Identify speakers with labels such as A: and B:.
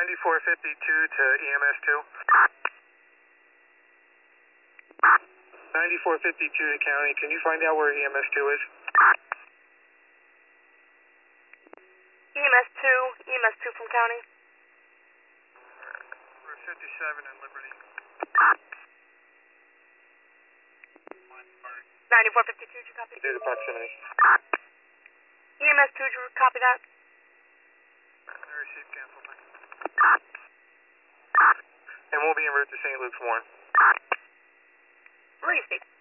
A: 9452 to EMS 2. 9452 to county. Can you find out where EMS 2 is?
B: EMS 2 from county.
A: We're 57 in Liberty.
B: 9452, did you copy?
A: Due to proximity.
B: EMS 2, did you copy that?
A: I received cancel. And we'll be en route to St. Luke's Warren.
B: Release, Steve.